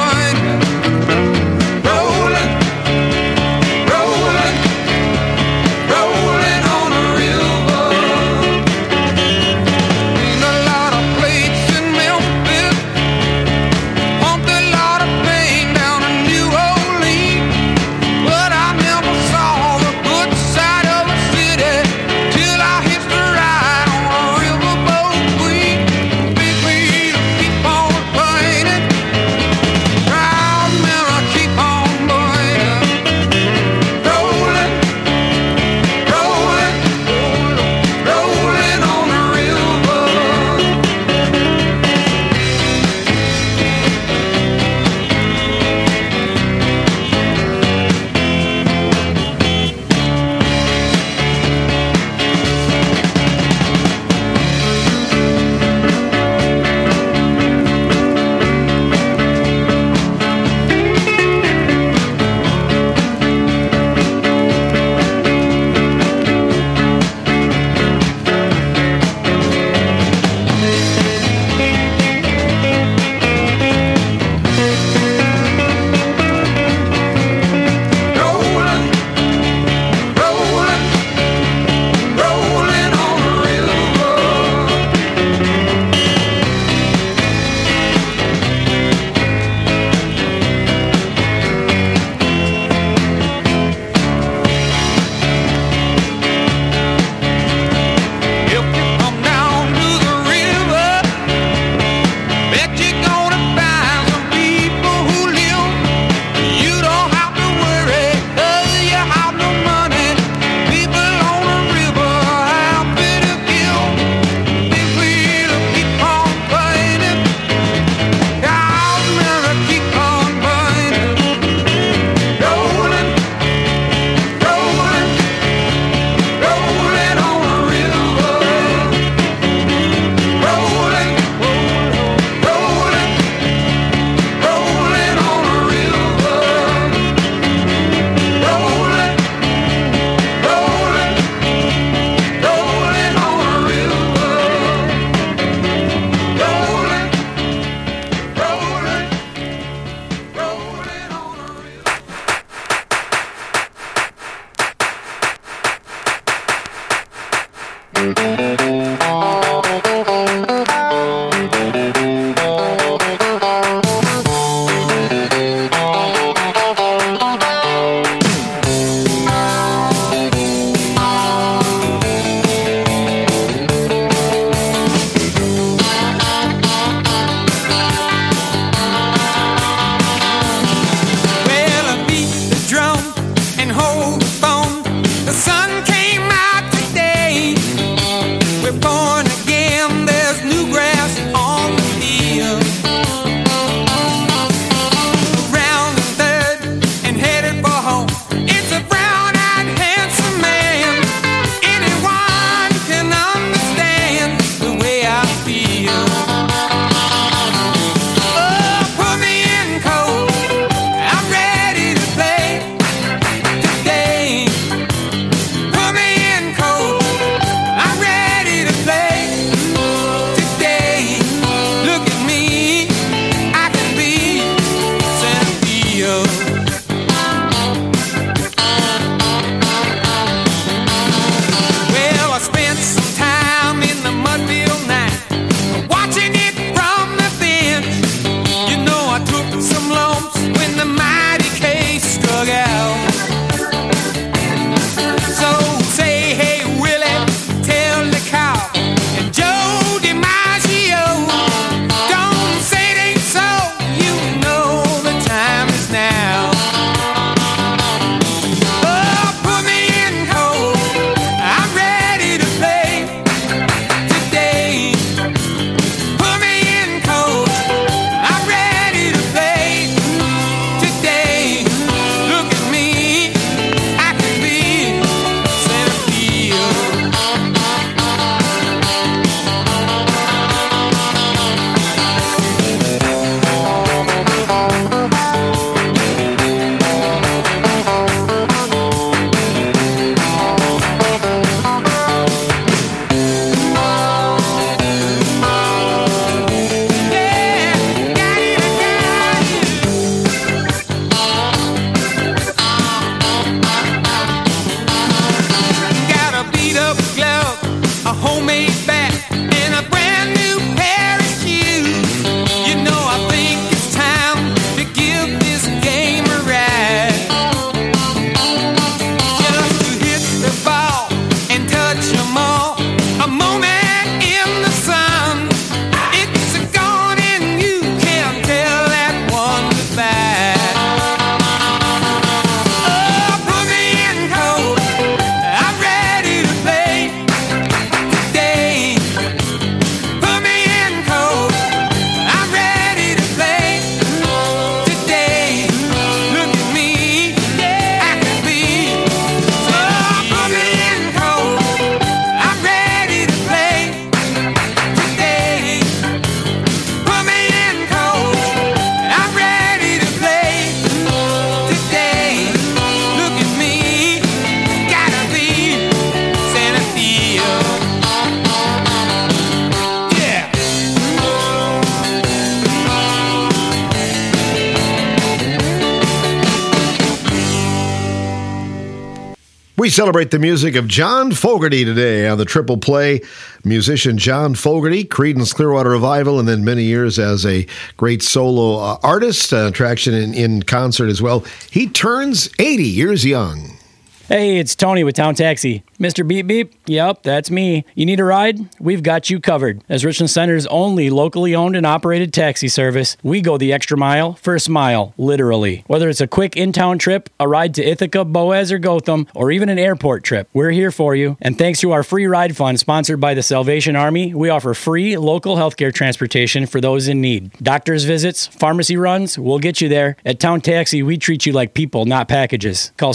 We celebrate the music of John Fogerty today on the Triple Play. Musician John Fogerty, Creedence Clearwater Revival, and then many years as a great solo artist, traction in concert as well. He turns 80 years young. Hey, it's Tony with Town Taxi. Mr. Beep Beep? Yep, that's me. You need a ride? We've got you covered. As Richland Center's only locally owned and operated taxi service, we go the extra mile for a smile, literally. Whether it's a quick in-town trip, a ride to Ithaca, Boaz, or Gotham, or even an airport trip, we're here for you. And thanks to our free ride fund sponsored by the Salvation Army, we offer free local healthcare transportation for those in need. Doctor's visits, pharmacy runs, we'll get you there. At Town Taxi, we treat you like people, not packages. Call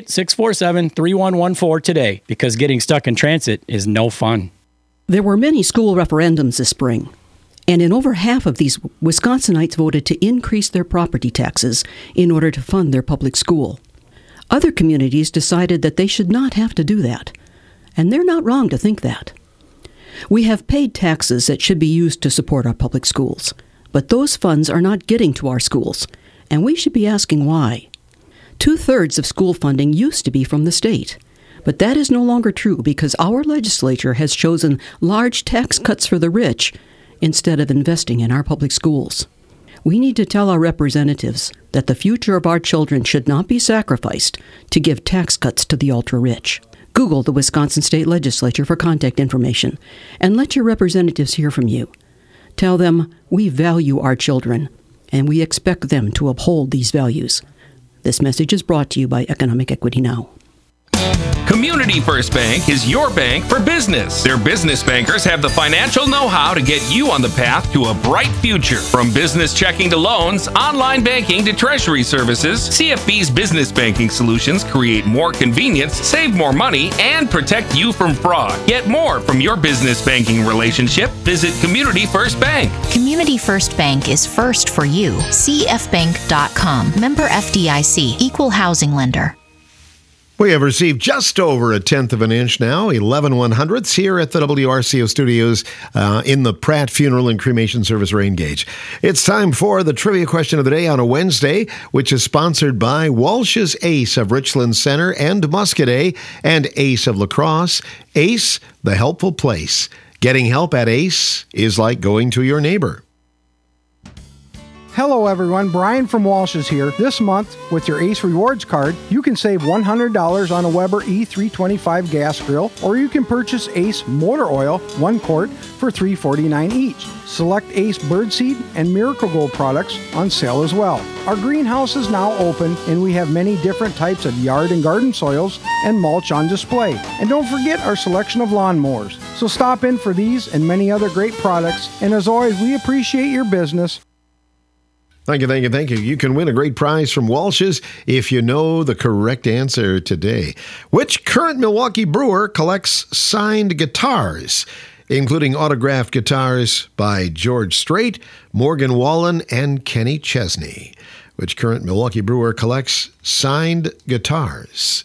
608-647-3114 today, because getting stuck in transit is no fun. There were many school referendums this spring, and in over half of these, Wisconsinites voted to increase their property taxes in order to fund their public school. Other communities decided that they should not have to do that, and they're not wrong to think that. We have paid taxes that should be used to support our public schools, but those funds are not getting to our schools, and we should be asking why. 2/3 of school funding used to be from the state. But that is no longer true because our legislature has chosen large tax cuts for the rich instead of investing in our public schools. We need to tell our representatives that the future of our children should not be sacrificed to give tax cuts to the ultra-rich. Google the Wisconsin State Legislature for contact information and let your representatives hear from you. Tell them we value our children and we expect them to uphold these values. This message is brought to you by Economic Equity Now. Community First Bank is your bank for business. Their business bankers have the financial know-how to get you on the path to a bright future. From business checking to loans, online banking to treasury services, CFB's business banking solutions create more convenience, save more money, and protect you from fraud. Get more from your business banking relationship. Visit Community First Bank. Community First Bank is first for you. CFBank.com. Member FDIC. Equal housing lender. We have received just over 1/10 of an inch now, 11/100ths here at the WRCO studios in the Pratt Funeral and Cremation Service rain gauge. It's time for the trivia question of the day on a Wednesday, which is sponsored by Walsh's Ace of Richland Center and Muscadet and Ace of La Crosse. Ace, the helpful place. Getting help at Ace is like going to your neighbor. Hello everyone, Brian from Walsh's here. This month, with your Ace Rewards card, you can save $100 on a Weber E325 gas grill, or you can purchase Ace Motor Oil, 1 quart, for $3.49 each. Select Ace Birdseed and Miracle Gold products on sale as well. Our greenhouse is now open, and we have many different types of yard and garden soils and mulch on display. And don't forget our selection of lawnmowers. So stop in for these and many other great products, and as always, we appreciate your business. Thank you, thank you, thank you. You can win a great prize from Walsh's if you know the correct answer today. Which current Milwaukee brewer collects signed guitars, including autographed guitars by George Strait, Morgan Wallen, and Kenny Chesney? Which current Milwaukee brewer collects signed guitars?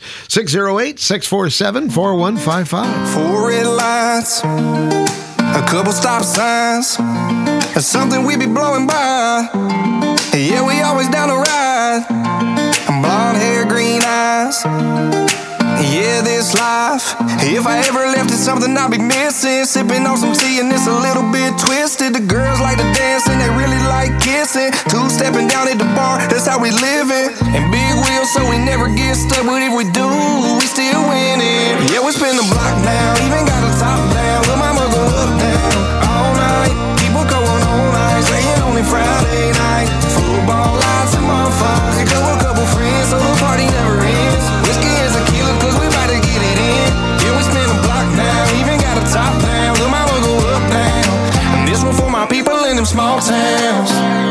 608-647-4155. 4 red lights, a couple stop signs, and something we be blowing by. Yeah, we always down to ride. Blonde hair, green eyes. Yeah, this life. If I ever left, it's something I'll be missing. Sipping on some tea and it's a little bit twisted. The girls like to dance and they really like kissing. 2-stepping down at the bar, that's how we living. And big wheels, so we never get stuck. But if we do, we still winning. Yeah, we spin the block now, even got a top down. Lil' mama go up down all night. People going all night, saying only Friday night. Football lights and bonfires. Here come a couple friends, so the party never ends. Whiskey is a killer, cause we about to get it in. Yeah, we spin the block now, even got a top down. Lil' mama go up down. And this one for my people in them small towns.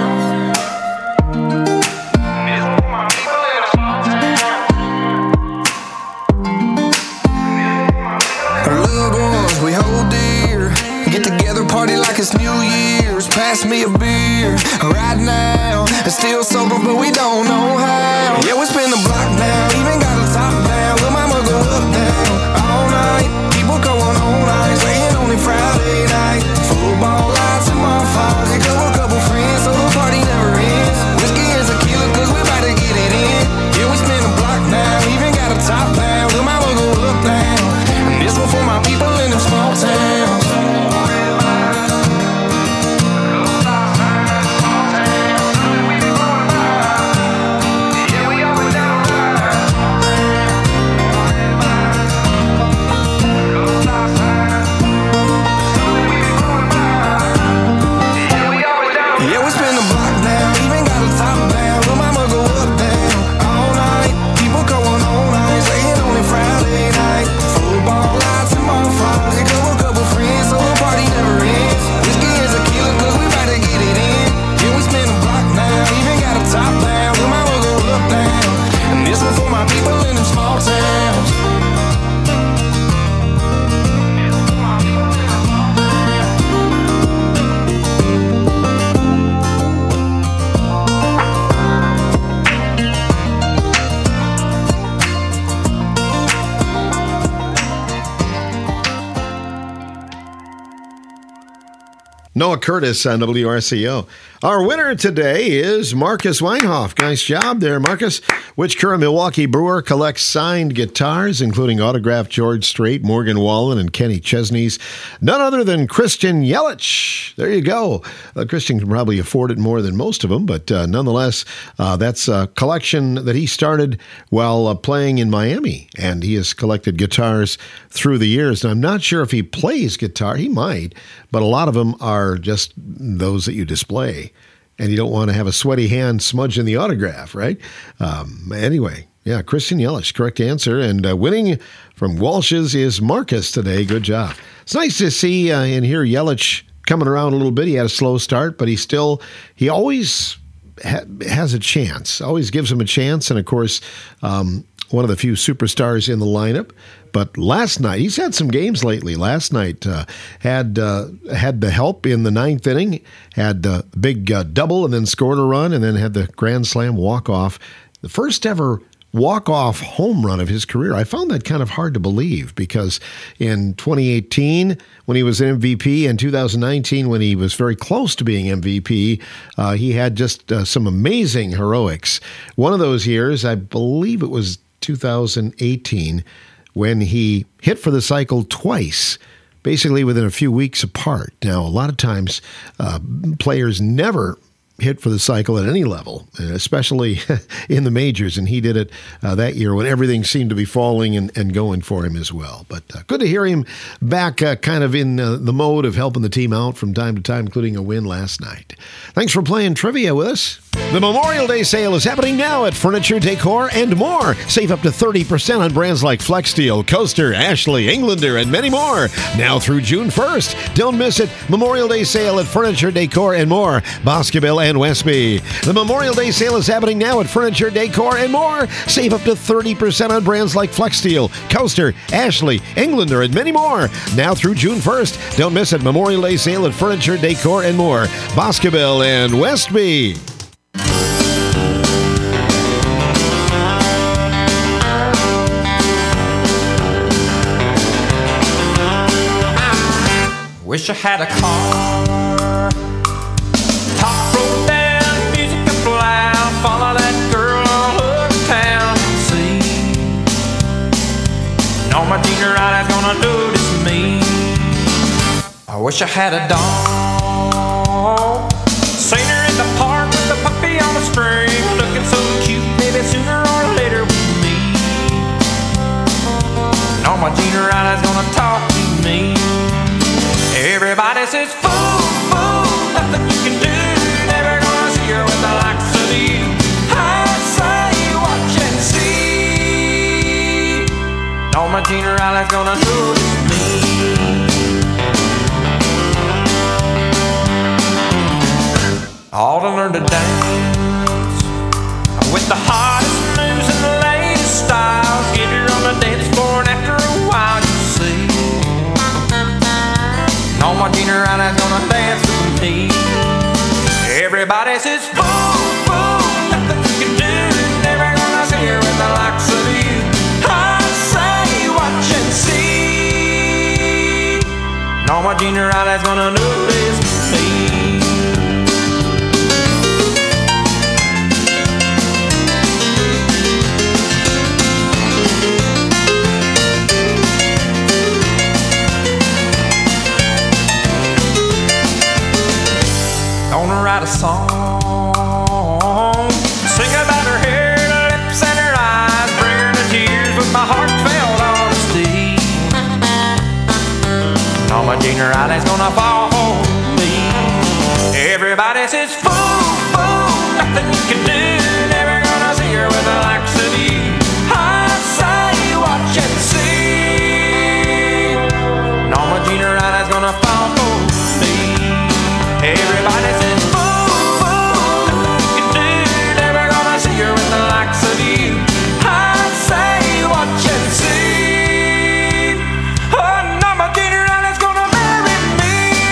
We hold dear, get together, party like it's New Year's. Pass me a beer right now. It's still sober, but we don't know how. Yeah, we spin the block now, even got a top down. Lil' mama go up down all night. People going all night, saying only Friday night. Football lights and bonfires. Here come a couple friends, so the party never ends. Whiskey is a killer, cause we about to get it in. Yeah, we spin the block now, even got a top down. Lil' mama go Noah Curtis on WRCO. Our winner today is Marcus Weinhoff. Nice job there, Marcus. Which current Milwaukee Brewer collects signed guitars, including autographed George Strait, Morgan Wallen, and Kenny Chesney's? None other than Christian Yelich. There you go. Christian can probably afford it more than most of them, but nonetheless, that's a collection that he started while playing in Miami, and he has collected guitars through the years. And I'm not sure if he plays guitar. He might, but a lot of them are just those that you display, and you don't want to have a sweaty hand smudging the autograph, right? Anyway, yeah, Christian Yelich, correct answer. And winning from Walsh's is Marcus today. Good job. It's nice to see and hear Yelich coming around a little bit. He had a slow start, but he always has a chance, always gives him a chance. And of course, one of the few superstars in the lineup. But last night, he's had some games lately. Last night had the help in the ninth inning, had the big double and then scored a run, and then had the grand slam walk-off. The first ever walk-off home run of his career. I found that kind of hard to believe because in 2018, when he was an MVP, and 2019, when he was very close to being MVP, he had just some amazing heroics. One of those years, I believe it was 2018, when he hit for the cycle twice, basically within a few weeks apart. Now, a lot of times, players never hit for the cycle at any level, especially in the majors, and he did it that year when everything seemed to be falling and going for him as well. But good to hear him back kind of in the mode of helping the team out from time to time, including a win last night. Thanks for playing trivia with us. The Memorial Day sale is happening now at Furniture, Decor, and more. Save up to 30% on brands like FlexSteel, Coaster, Ashley, Englander, and many more. Now through June 1st. Don't miss it. Memorial Day sale at Furniture, Decor, and more. Boscoville and Westby. The Memorial Day sale is happening now at Furniture, Decor, and more. Save up to 30% on brands like FlexSteel, Coaster, Ashley, Englander, and many more. Now through June 1st. Don't miss it. Memorial Day sale at Furniture, Decor, and more. Boscoville and Westby. Wish I had a car. Top road down, music up loud. Follow that girl all over town. See, no, my junior rider's gonna do this to me. I wish I had a dog. Seen her in the park with a puppy on a string, looking so cute, maybe sooner or later with me. No, my junior rider's gonna talk to me. Everybody says, fool, fool, nothing you can do. Never gonna see her with the likes of you. I say, watch and see. No, my junior rider's gonna do this to me. All to learn to dance with the hottest moves and the latest styles. Get her on the dance floor, and after a while you see, no, my junior rider's gonna dance with me. Everybody says, fool, fool, nothing you can do. Never gonna see her with the likes of you. I say, watch and see. No, my junior rider's gonna do this with me. Gonna write a song, sing about her hair, her lips, and her eyes, bring her to tears with my heartfelt honesty. All my junior rider's gonna fall for me. Everybody says, fool, fool, nothing you can do. Never gonna see her with the likes of you. I say, watch and see. All my junior rider's gonna fall for me. Everybody says, fool, fool, nothing you can do. Never gonna see her with the likes of you. I say, watch and see. Oh, no, my junior rider's gonna marry me.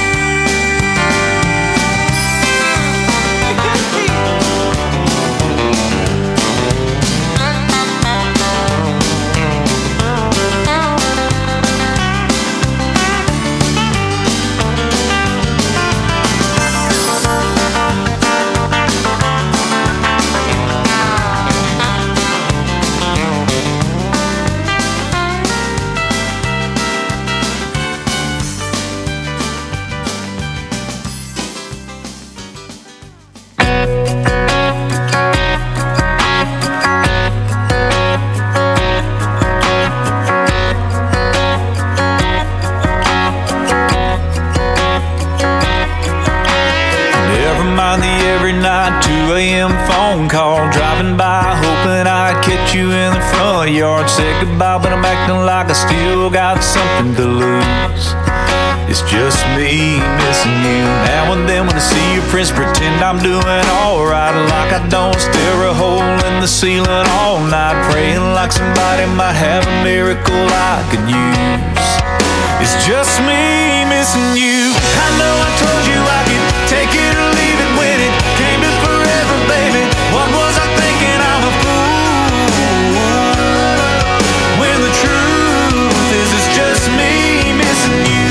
car driving by, hoping I'd catch you in the front yard. Said goodbye, but I'm acting like I still got something to lose. It's just me missing you. Now and then when I see your prints, pretend I'm doing alright, like I don't. Stare a hole in the ceiling all night, praying like somebody might have a miracle I could use. It's just me missing you. I know I told you I could take it or leave it when it came to forever, baby. What was I thinking? I'm a fool. When the truth is, it's just me missing you.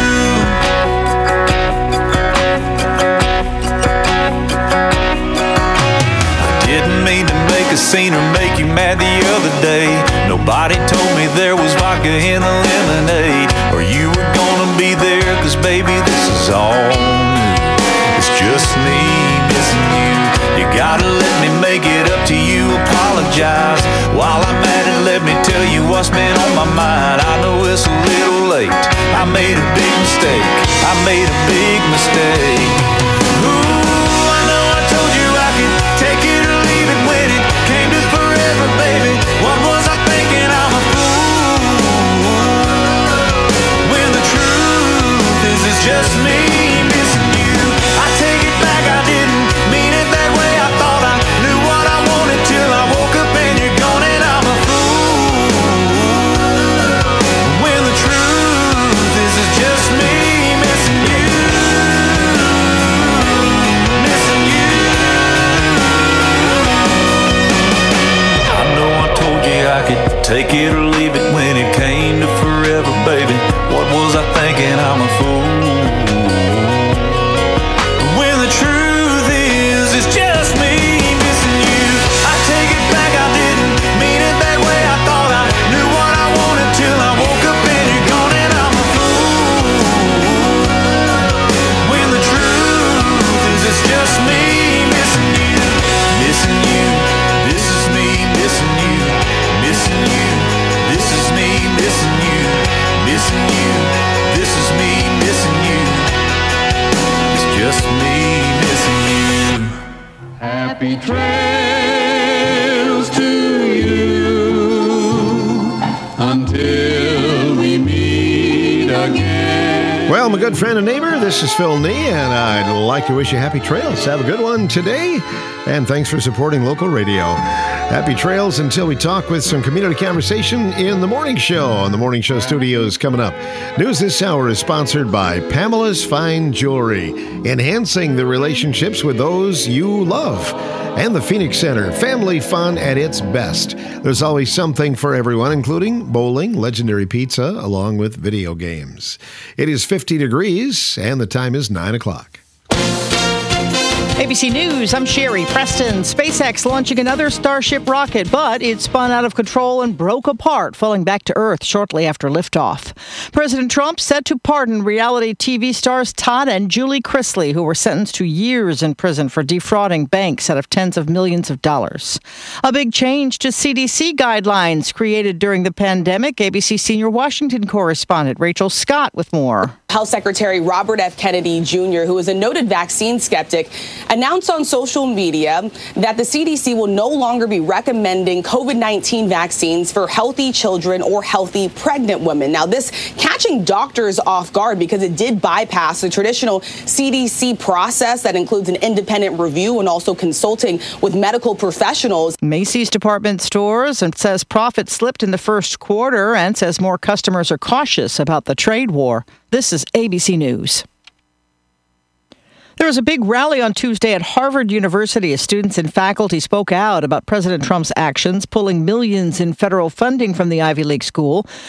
A scene or make you mad the other day. Nobody told me there was vodka in the lemonade, or you were gonna be there, cause baby this is all new. It's just me missing you. You gotta let me make it up to you, apologize. While I'm at it, let me tell you what's been on my mind. I know it's a little late, I made a big mistake, I made a big mistake. Ooh, I know I told you I could take it or leave it when it came to forever, baby. What was I thinking? I'm a fool. When the truth is, it's just me missing you. I take it back, I didn't mean it that way. I thought I knew what I wanted till I woke up and you're gone, and I'm a fool. When the truth is, it's just me missing you. Missing you. I could take it or leave it when it came to forever, baby. What was I thinking? I'm a fool. When the truth is, it's just me missing you. I take it back, I didn't mean it that way. I thought I knew what I wanted till I woke up and you're gone, and I'm a fool. When the truth is, it's just me missing you. Missing you. This is me missing you. Missing you, this is me missing you. Missing you, this is me missing you. It's just me missing you. Happy trails to you until we meet again. Well, my good friend and neighbor, this is Phil Nee, and I'd like to wish you happy trails. Have a good one today, and thanks for supporting local radio. Happy trails until we talk with some community conversation in the morning show. And the morning show studios coming up. News this hour is sponsored by Pamela's Fine Jewelry, enhancing the relationships with those you love. And the Phoenix Center, family fun at its best. There's always something for everyone, including bowling, legendary pizza, along with video games. It is 50 degrees, and the time is 9 o'clock. ABC News, I'm Sherry Preston. SpaceX launching another Starship rocket, but it spun out of control and broke apart, falling back to Earth shortly after liftoff. President Trump set to pardon reality TV stars Todd and Julie Chrisley, who were sentenced to years in prison for defrauding banks out of tens of millions of dollars. A big change to CDC guidelines created during the pandemic. ABC senior Washington correspondent Rachel Scott with more. Health Secretary Robert F. Kennedy Jr., who is a noted vaccine skeptic, announced on social media that the CDC will no longer be recommending COVID-19 vaccines for healthy children or healthy pregnant women. Now, this catching doctors off guard because it did bypass the traditional CDC process that includes an independent review and also consulting with medical professionals. Macy's department stores and says profits slipped in the first quarter and says more customers are cautious about the trade war. This is ABC News. There was a big rally on Tuesday at Harvard University as students and faculty spoke out about President Trump's actions, pulling millions in federal funding from the Ivy League school.